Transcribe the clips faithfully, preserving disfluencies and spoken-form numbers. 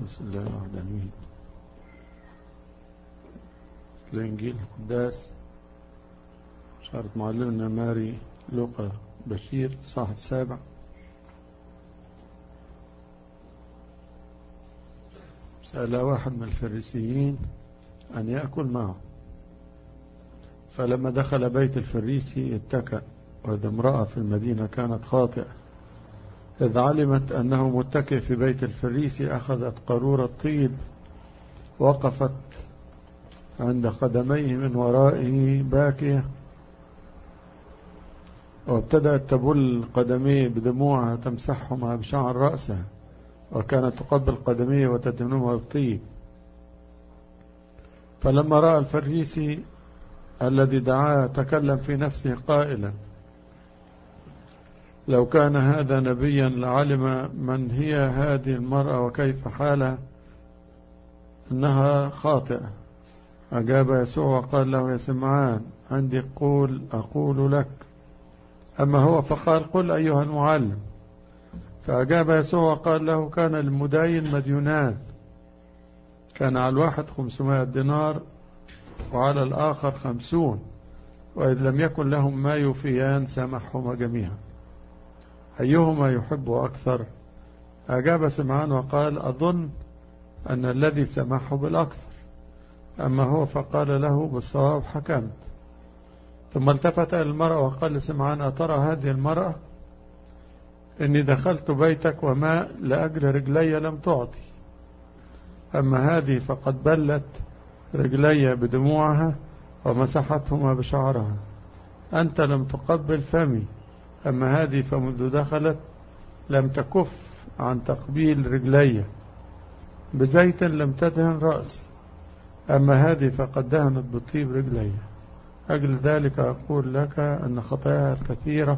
بسم الله الرحمن الرحيم. الإنجيل القداس شارة معلمنا ماري لوقا بشير الصح السابع. سأل واحد من الفريسيين أن يأكل معه، فلما دخل بيت الفريسي اتكأ، وإذا امرأة في المدينة كانت خاطئة، إذ علمت أنه متكئ في بيت الفريسي أخذت قارورة طيب، وقفت عند قدميه من ورائه باكية، وابتدأت تبل قدميه بدموعها تمسحهما بشعر رأسها، وكانت تقبل قدميه وتدهنهما بالطيب. فلما رأى الفريسي الذي دعاه تكلم في نفسه قائلا: لو كان هذا نبيا لعلم من هي هذه المرأة وكيف حالها، إنها خاطئة. أجاب يسوع وقال له: يا سمعان، عندي قول أقول لك. أما هو فقال: قل أيها المعلم. فأجاب يسوع وقال له: كان للمداين مديونان، كان على الواحد خمسمائة دينار وعلى الآخر خمسون، وإذ لم يكن لهم ما يوفيان سامحهما جميعا، أيهما يحب أكثر؟ أجاب سمعان وقال: أظن أن الذي سمحه بالأكثر. أما هو فقال له: بالصواب حكمت. ثم التفت إلى المرأة وقال لسمعان: أترى هذه المرأة؟ إني دخلت بيتك وماء لأجل رجلي لم تعطي، أما هذه فقد بلت رجلي بدموعها ومسحتهما بشعرها. أنت لم تقبل فمي، أما هذه فمنذ دخلت لم تكف عن تقبيل رجلي، بزيت لم تدهن رأسي، أما هذه فقد دهنت بطيب رجلي. أجل ذلك أقول لك أن خطاياها الكثيرة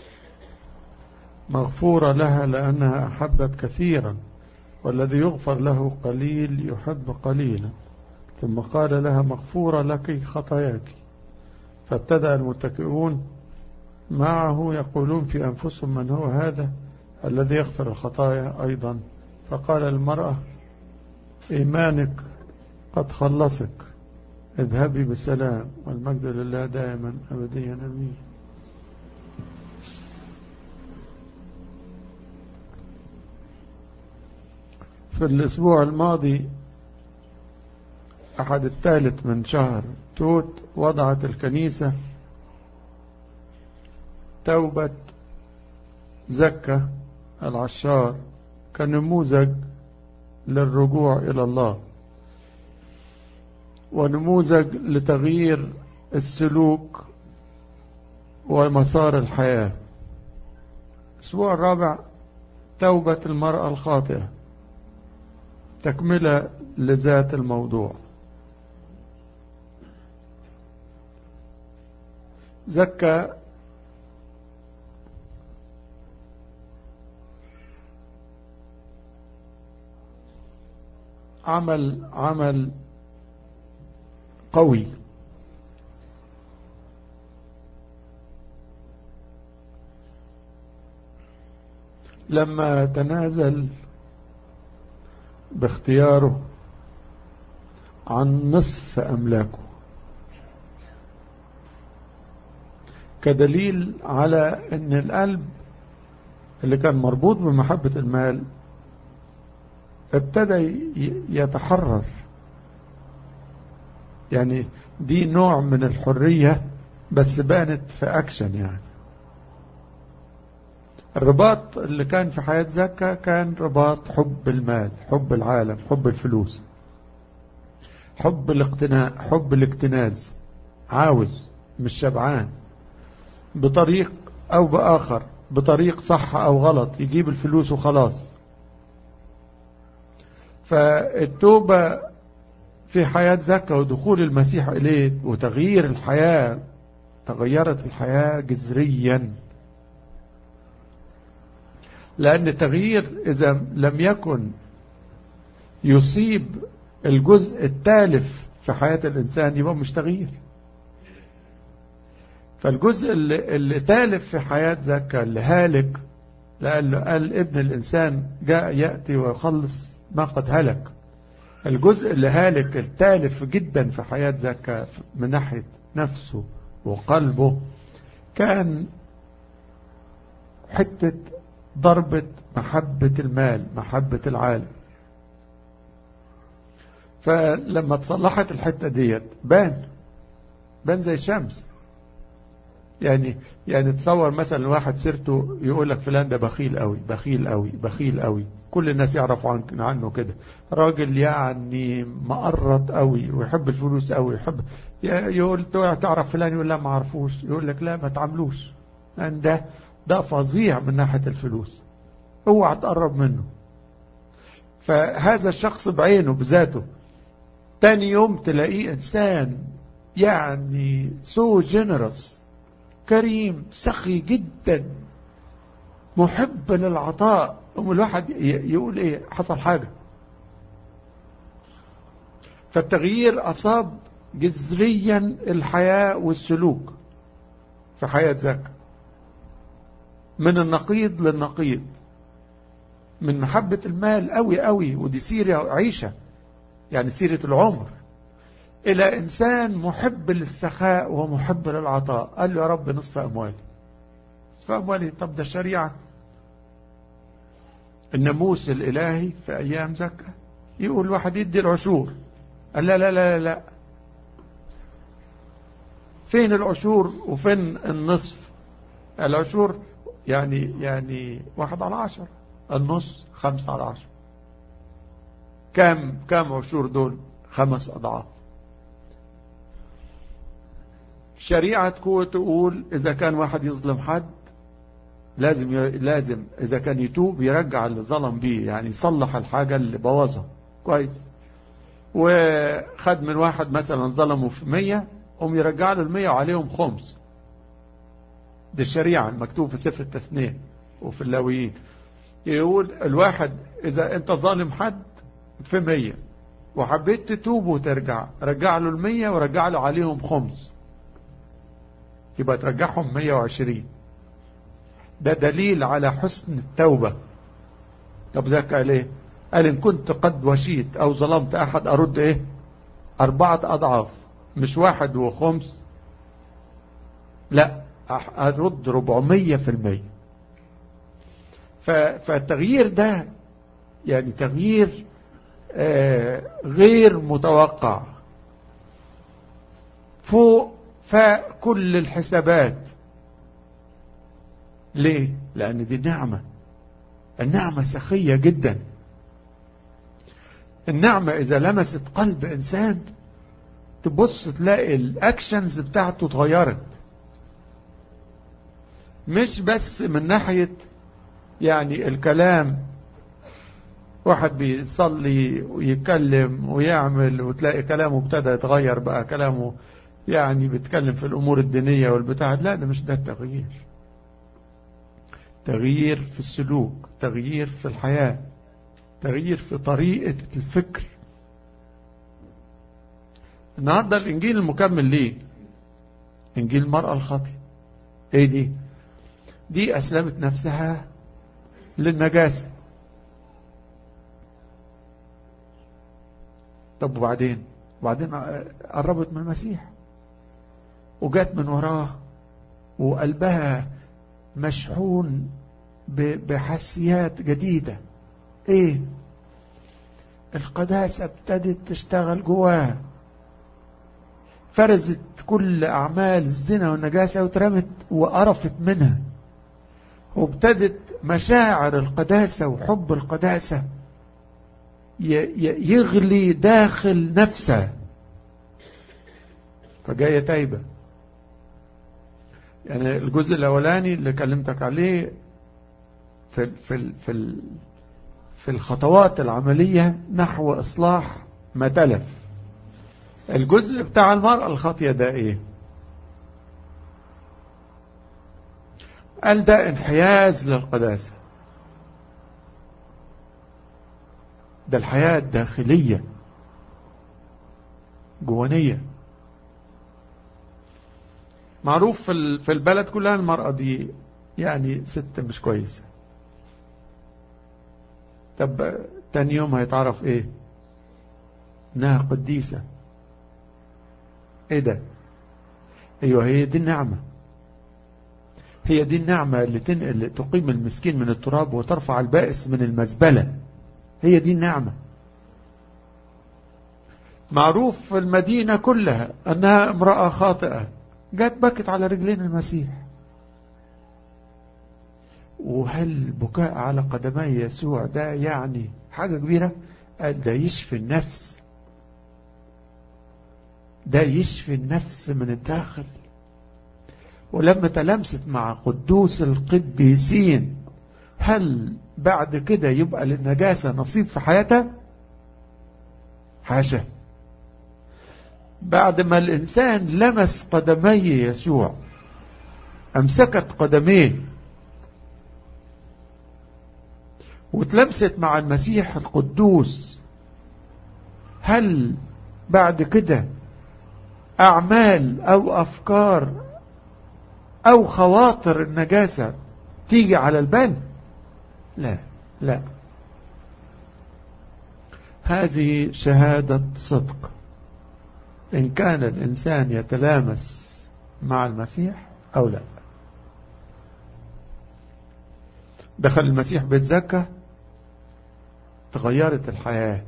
مغفورة لها، لأنها أحبت كثيرا، والذي يغفر له قليل يحب قليلا. ثم قال لها: مغفورة لك خطاياك. فابتدأ المتكئون معه يقولون في أنفسهم: من هو هذا الذي يغفر الخطايا أيضا؟ فقال المرأة: إيمانك قد خلصك، اذهبي بسلام، والمجد لله دائما أبديا أمين. في الأسبوع الماضي أحد الثالث من شهر توت وضعت الكنيسة توبة زكا العشار كنموذج للرجوع إلى الله، ونموذج لتغيير السلوك ومسار الحياة. الأسبوع الرابع توبة المرأة الخاطئة، تكملة لذات الموضوع. زكا عمل عمل قوي، لما تنازل باختياره عن نصف أملاكه، كدليل على أن القلب اللي كان مربوط بمحبة المال ابتدى يتحرر. يعني دي نوع من الحرية، بس بانت في أكشن. يعني الرباط اللي كان في حياة زكا كان رباط حب المال، حب العالم، حب الفلوس، حب الاقتناء، حب الاكتناز، عاوز مش شبعان، بطريق أو بآخر، بطريق صح أو غلط يجيب الفلوس وخلاص. فالتوبة في حياة زكا ودخول المسيح إليه وتغيير الحياة، تغيرت الحياة جذريا. لأن التغيير إذا لم يكن يصيب الجزء التالف في حياة الإنسان يبقى مش تغيير. فالجزء اللي, اللي تالف في حياة زكا اللي هالك، لأنه قال ابن الإنسان جاء يأتي ويخلص ما قد هلك. الجزء اللي هالك التالف جدا في حياة زكا من ناحية نفسه وقلبه كان حتة ضربة محبة المال، محبة العالم. فلما تصلحت الحتة ديت بان بان زي الشمس. يعني يعني تصور مثلا واحد سيرته يقول لك فلان ده بخيل قوي بخيل قوي بخيل قوي، كل الناس يعرفوا عنه كده، راجل يعني مقرط قوي ويحب الفلوس قوي، يحب يقول تعرف فلان، يقول لا ما عرفوش، يقول لك لا ما تعملوش، لان ده ده فظيع من ناحية الفلوس، اوعى تقرب منه. فهذا الشخص بعينه بذاته تاني يوم تلاقيه انسان يعني سو جينيروس، كريم، سخي جدا، محب للعطاء. أم الواحد يقول ايه حصل حاجة. فالتغيير أصاب جذريا الحياة والسلوك في حياة زكا، من النقيض للنقيض، من محبة المال قوي قوي، ودي سيرة عيشة يعني سيرة العمر، إلى إنسان محب للسخاء ومحب للعطاء. قال له يا رب نصف أموالي، نصف أموالي. طب ده الشريعة، الناموس الإلهي في أيام زكا يقول واحد يدي العشور. قال لا لا لا لا، فين العشور وفين النصف؟ العشور يعني يعني واحد على عشر، النص خمسة على عشر. كام كام عشور دول؟ خمس أضعاف. الشريعة تقول إذا كان واحد يظلم حد لازم ي... لازم إذا كان يتوب يرجع اللي ظلم بيه، يعني يصلح الحاجة اللي بوظها كويس. وخد من واحد مثلا ظلمه في مية، هم يرجع له المية وعليهم خمس. دي الشريعة مكتوب في سفر التثنية وفي اللاويين. يقول الواحد إذا أنت ظالم حد في مية وحبيت تتوب وترجع، رجع له المية ورجع له عليهم خمس، يبقى ترجعهم مية وعشرين. ده دليل على حسن التوبة. طب ذاك قال ايه؟ قال ان كنت قد وشيت او ظلمت احد ارد ايه؟ اربعة اضعاف، مش واحد وخمس، لا ارد ربعمية في المية. فالتغيير ده يعني تغيير آه غير متوقع، فوق فكل الحسابات. ليه؟ لأن دي نعمة، النعمة سخية جدا. النعمة إذا لمست قلب إنسان تبص تلاقي الأكشنز بتاعته اتغيرت، مش بس من ناحية يعني الكلام، واحد بيصلي ويتكلم ويعمل وتلاقي كلامه ابتدى يتغير، بقى كلامه يعني بيتكلم في الأمور الدينية والبتاع. لا، ده مش ده التغيير. تغيير في السلوك، تغيير في الحياة، تغيير في طريقة الفكر. النهاردة الإنجيل المكمل ليه إنجيل المرأة الخاطئة. ايه دي؟ دي أسلمت نفسها للنجاسة. طب وبعدين وبعدين قربت من المسيح وجات من وراه وقلبها مشحون بحسيات جديدة. ايه؟ القداسة ابتدت تشتغل جواها، فرزت كل اعمال الزنا والنجاسة وترمت وقرفت منها، وابتدت مشاعر القداسة وحب القداسة يغلي داخل نفسها، فجاية تايبة. يعني الجزء الأولاني اللي كلمتك عليه في في في في الخطوات العملية نحو إصلاح ما تلف. الجزء بتاع المرأة الخاطية ده إيه؟ قال ده انحياز للقداسة، ده الحياة الداخلية جوانية. معروف في البلد كلها المرأة دي يعني ست مش كويسة. طب تاني يوم هيتعرف ايه؟ انها قديسة. ايه ده؟ ايوه، هي دي النعمة. هي دي النعمة اللي تنقل اللي تقيم المسكين من التراب وترفع البائس من المزبلة. هي دي النعمة. معروف في المدينة كلها انها امرأة خاطئة جات بكت على رجلين المسيح. وهل بكاء على قدمي يسوع ده يعني حاجة كبيرة؟ قال ده يشفي النفس، ده يشفي النفس من الداخل. ولما تلمست مع قدوس القديسين، هل بعد كده يبقى للنجاسة نصيب في حياتها؟ حاشا. بعد ما الإنسان لمس قدمي يسوع، أمسكت قدميه وتلمست مع المسيح القدوس، هل بعد كده أعمال أو أفكار أو خواطر النجاسة تيجي على البال؟ لا لا. هذه شهادة صدق. إن كان الإنسان يتلامس مع المسيح أو لا. دخل المسيح بيت زكا، تغيرت الحياة،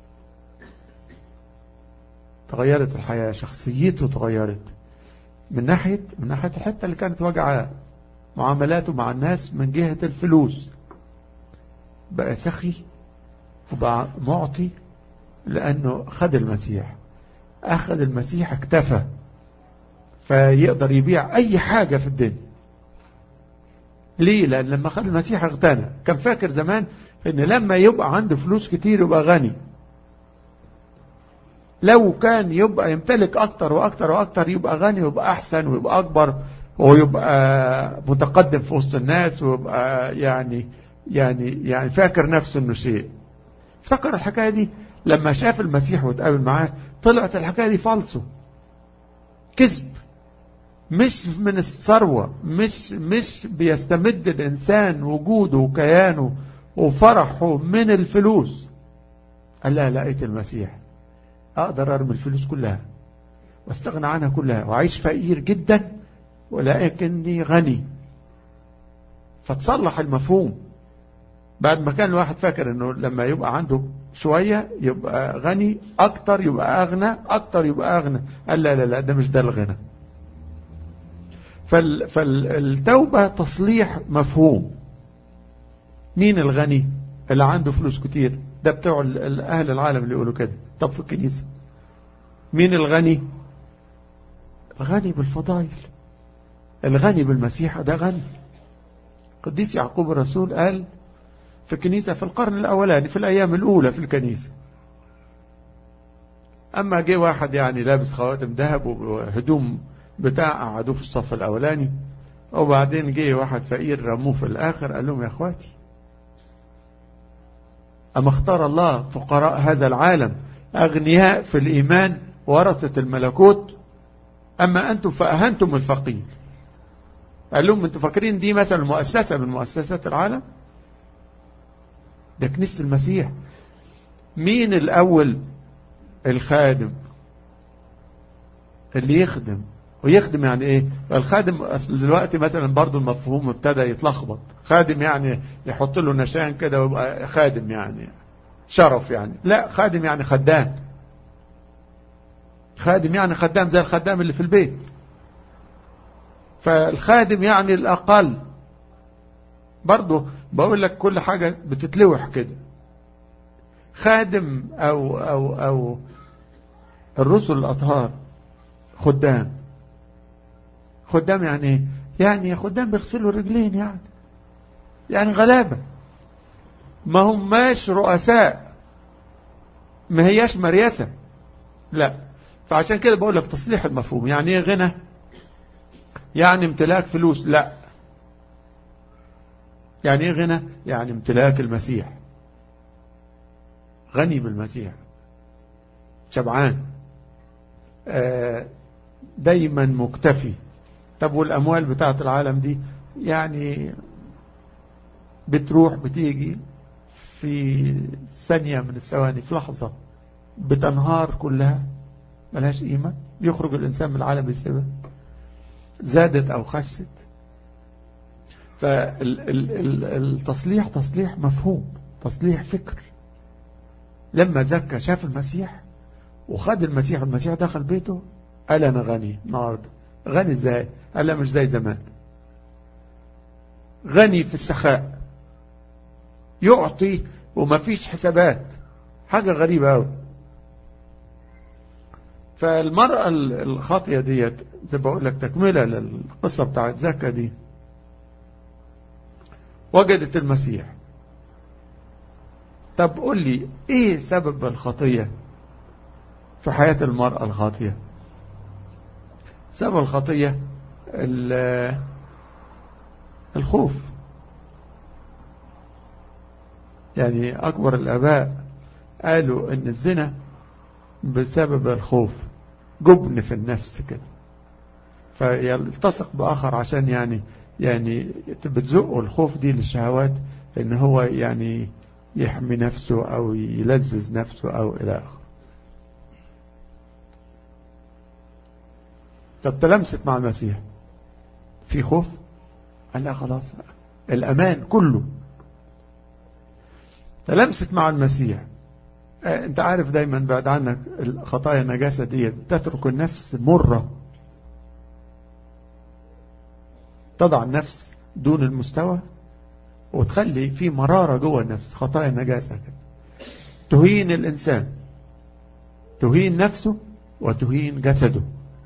تغيرت الحياة، شخصيته تغيرت من ناحية من ناحية الحتة اللي كانت واجعة معاملاته مع الناس من جهة الفلوس، بقى سخي وبقى معطي لأنه خد المسيح. أخذ المسيح اكتفى، فيقدر يبيع أي حاجة في الدنيا. ليه؟ لأن لما خد المسيح اغتنى. كان فاكر زمان إن لما يبقى عنده فلوس كتير يبقى غني. لو كان يبقى يمتلك أكتر وأكتر وأكتر يبقى غني ويبقى أحسن ويبقى أكبر ويبقى متقدم في وسط الناس ويبقى يعني يعني يعني فاكر نفسه إنه شيء. افتكر الحكاية دي لما شاف المسيح وتقابل معاه، طلعت الحكاية دي فالصو، كذب. مش من الثروة، مش مش بيستمد الإنسان وجوده وكيانه وفرحه من الفلوس. قال لا، لقيت المسيح أقدر أرمي الفلوس كلها واستغنى عنها كلها وعيش فقير جدا ولكني غني. فتصلح المفهوم. بعد ما كان الواحد فاكر انه لما يبقى عنده شوية يبقى غني اكتر، يبقى اغنى اكتر، يبقى اغنى. قال لا لا لا، ده مش ده الغنى. فال فالتوبة تصليح مفهوم. مين الغني؟ اللي عنده فلوس كتير، ده بتوع اهل العالم اللي يقولوا كده. طب في الكنيسة مين الغني؟ الغني بالفضائل، الغني بالمسيح، ده غني. قديس يعقوب الرسول قال في الكنيسة في القرن الأولاني، في الأيام الأولى في الكنيسة، أما جه واحد يعني لابس خواتم ذهب وهدوم بتاع، قعدوه في الصف الأولاني، وبعدين جه واحد فقير رموه في الآخر. قال لهم يا أخواتي، أما اختار الله فقراء هذا العالم أغنياء في الإيمان ورثة الملكوت، أما أنتم فأهنتم الفقير. قال لهم أنتم فاكرين دي مثلا مؤسسة من مؤسسات العالم؟ ده كنيسة المسيح. مين الأول؟ الخادم اللي يخدم. ويخدم يعني ايه؟ الخادم دلوقتي مثلا برضو المفهوم ابتدى يتلخبط. خادم يعني يحط له نشان كده ويبقى خادم، يعني شرف يعني. لا، خادم يعني خدام. خادم يعني خدام زي الخدام اللي في البيت. فالخادم يعني الأقل. برضو بقول لك كل حاجة بتتلوح كده. خادم أو, أو, أو الرسل الأطهار خدام. خدام يعني ايه؟ يعني خدام بيغسلوا رجلين، يعني يعني غلابة، ما هماش رؤساء، ما هياش مريسة. لا. فعشان كده بقول لك تصليح المفهوم. يعني ايه غنى؟ يعني امتلاك فلوس؟ لا. يعني ايه غنى؟ يعني امتلاك المسيح. غني بالمسيح، شبعان، دايما مكتفي. طب والأموال بتاعت العالم دي يعني بتروح بتيجي في ثانية من الثواني، في لحظة بتنهار كلها، ملهاش قيمة، يخرج الإنسان من العالم يسيبها، زادت أو خست. فالتصليح تصليح مفهوم، تصليح فكر. لما زكى شاف المسيح وخد المسيح، المسيح دخل بيته، قال أنا غني النهارده. غني ازاي؟ قال لا مش زي زمان، غني في السخاء، يعطي وما فيش حسابات، حاجة غريبة أوي. فالمرأة الخاطية ديت زي بقول لك تكملة للقصة بتاعت زكا دي، وجدت المسيح. طب قول لي ايه سبب الخطية في حياة المرأة الخاطية؟ سبب الخطية الخوف. يعني أكبر الآباء قالوا إن الزنا بسبب الخوف، جبن في النفس كده، فيلتصق بآخر عشان يعني يعني بتزقه الخوف دي للشهوات، إن هو يعني يحمي نفسه أو يلذذ نفسه أو إلى آخره. طب تلمست مع المسيح في خوف؟ قال لا خلاص الأمان كله. تلمست مع المسيح. انت عارف دايما بعد عنك الخطايا النجاسة دي تترك النفس مرة، تضع النفس دون المستوى وتخلي في مرارة جوه النفس. خطايا النجاسة كده تهين الإنسان، تهين نفسه وتهين جسده.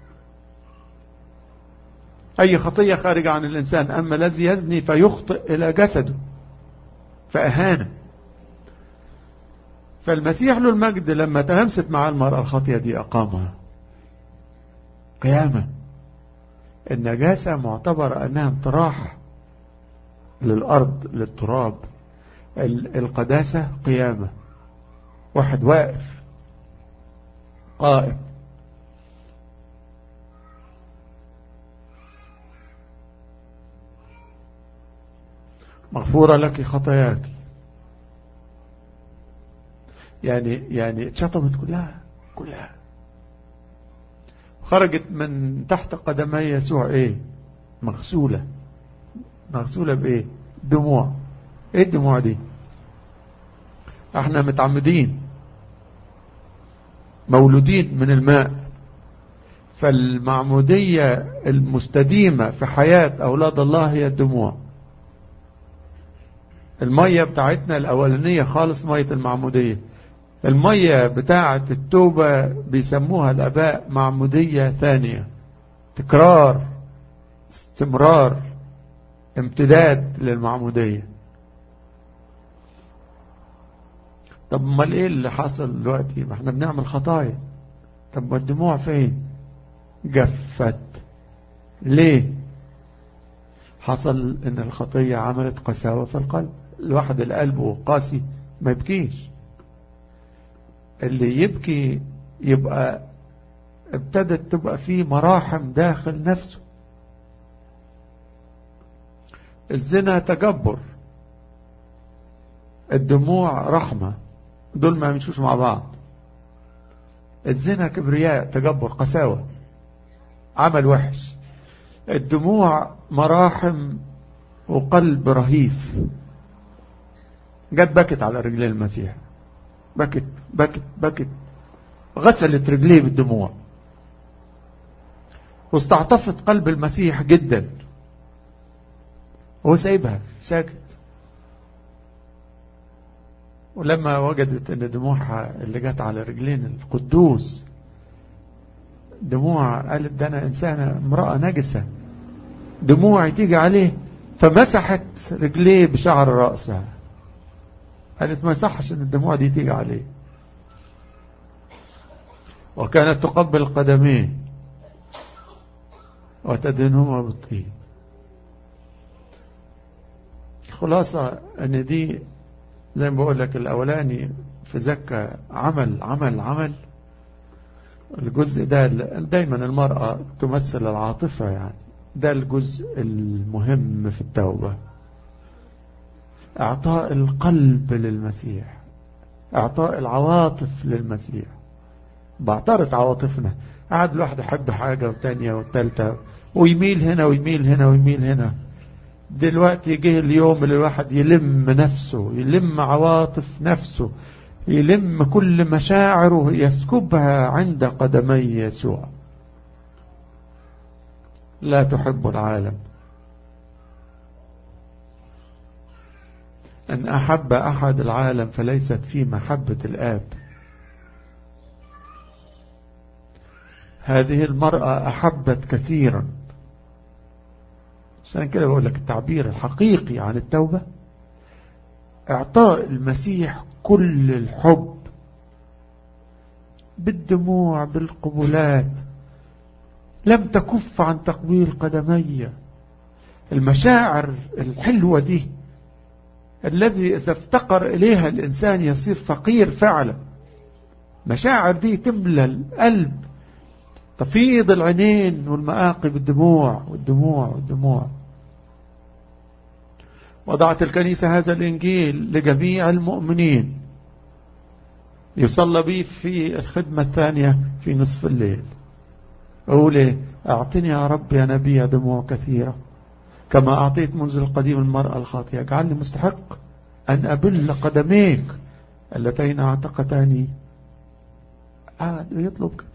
أي خطية خارجة عن الإنسان، أما الذي يزني فيخطئ إلى جسده فأهانه. فالمسيح له المجد لما تلمست مع المرأة الخاطية دي أقامها قيامة. النجاسة معتبر أنها انطراح للأرض للتراب، القداسة قيامة، واحد واقف قائم. مغفورة لك خطاياك، يعني يعني اتشطبت كلها كلها، خرجت من تحت قدمي يسوع ايه؟ مغسولة. مغسولة بايه؟ دموع. ايه الدموع دي؟ احنا متعمدين مولودين من الماء، فالمعمودية المستديمة في حياة أولاد الله هي الدموع. المية بتاعتنا الأولانية خالص مية المعمودية. المية بتاعة التوبة بيسموها الآباء معمودية ثانية، تكرار، استمرار، امتداد للمعمودية. طب امال ايه اللي حصل دلوقتي؟ ما احنا بنعمل خطايا. طب ما الدموع فين؟ جفت. ليه؟ حصل ان الخطية عملت قساوة في القلب. الواحد اللي قلبه قاسي ما يبكيش. اللي يبكي يبقى ابتدت تبقى فيه مراحم داخل نفسه. الزنا تجبر، الدموع رحمة، دول ما يمشوش مع بعض. الزنا كبرياء، تجبر، قساوة، عمل وحش. الدموع مراحم وقلب رهيف. جت بكت على رجلي المسيح، بكت بكت بكت، غسلت رجليه بالدموع، واستعطفت قلب المسيح جدا. هو سايبها ساكت. ولما وجدت ان دموعها اللي جت على رجلين القدوس دموع، قالت ده انا انسانة امرأة نجسة، دموعي تيجي عليه، فمسحت رجليه بشعر رأسها. قالت ما يصحش ان الدموع دي تيجي عليه. وكانت تقبل قدميه وتدهنهما بالطيب. خلاصة ان دي زي ما بقول لك الاولاني في زكا عمل عمل عمل. الجزء ده دايما المرأة تمثل العاطفة، يعني ده الجزء المهم في التوبة. اعطاء القلب للمسيح، اعطاء العواطف للمسيح. بعترض عواطفنا، قاعد الواحد يحب حاجة وتانية وتالتة ويميل هنا ويميل هنا ويميل هنا. دلوقتي جه اليوم اللي الواحد يلم نفسه، يلم عواطف نفسه، يلم كل مشاعره يسكبها عند قدمي يسوع. لا تحب العالم. أن أحب أحد العالم فليست في محبة الآب. هذه المرأة أحبت كثيرا. عشان كده بقول لك التعبير الحقيقي عن التوبة اعطاء المسيح كل الحب، بالدموع، بالقبلات، لم تكف عن تقبيل قدمي. المشاعر الحلوة دي الذي إذا افتقر إليها الإنسان يصير فقير فعلا. مشاعر دي تملى القلب، تفيض العينين والمآقي بالدموع والدموع والدموع. وضعت الكنيسة هذا الإنجيل لجميع المؤمنين يصلى به في الخدمة الثانية في نصف الليل. أقول إيه؟ أعطني يا رب يا نبي دموع كثيرة كما أعطيت منذ القديم المرأة الخاطئة. اجعلني مستحق أن أبل قدميك اللتين اعتقتاني. قاعد يطلب كده،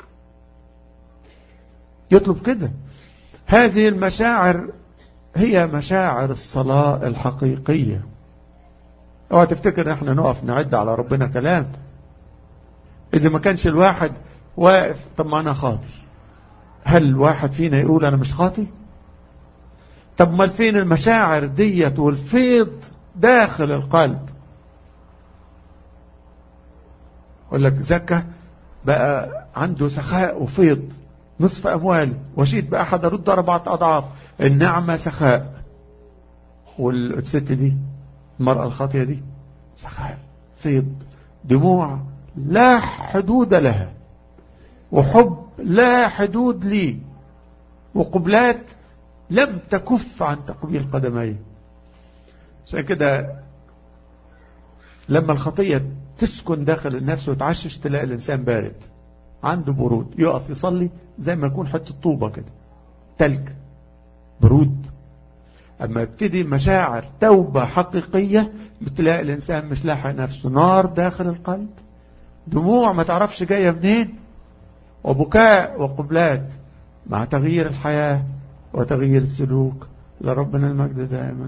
يطلب كده. هذه المشاعر هي مشاعر الصلاة الحقيقية. اوعى تفتكر احنا نقف نعد على ربنا كلام. إذا ما كانش الواحد واقف طب ما أنا خاطي، هل واحد فينا يقول أنا مش خاطي؟ طب ما فين المشاعر ديت والفيض داخل القلب؟ أقول لك زكا بقى عنده سخاء وفيض، نصف أموالي وشيت بأحد أرد أربعة أضعاف. النعمة سخاء، والست دي المرأة الخاطئة دي سخاء، فيض، دموع لا حدود لها، وحب لا حدود لي، وقبلات لم تكف عن تقبيل قدمي. عشان كده لما الخطية تسكن داخل النفس وتعشش تلاقي الإنسان بارد، عنده برود، يقف يصلي زي ما يكون حتة طوبة كده، تلج، برود. أما يبتدي مشاعر توبة حقيقية بتلاقي الإنسان مش لاحق نفسه، نار داخل القلب، دموع ما تعرفش جاية منين، وبكاء وقبلات مع تغيير الحياة وتغيير السلوك. لربنا المجد دائما.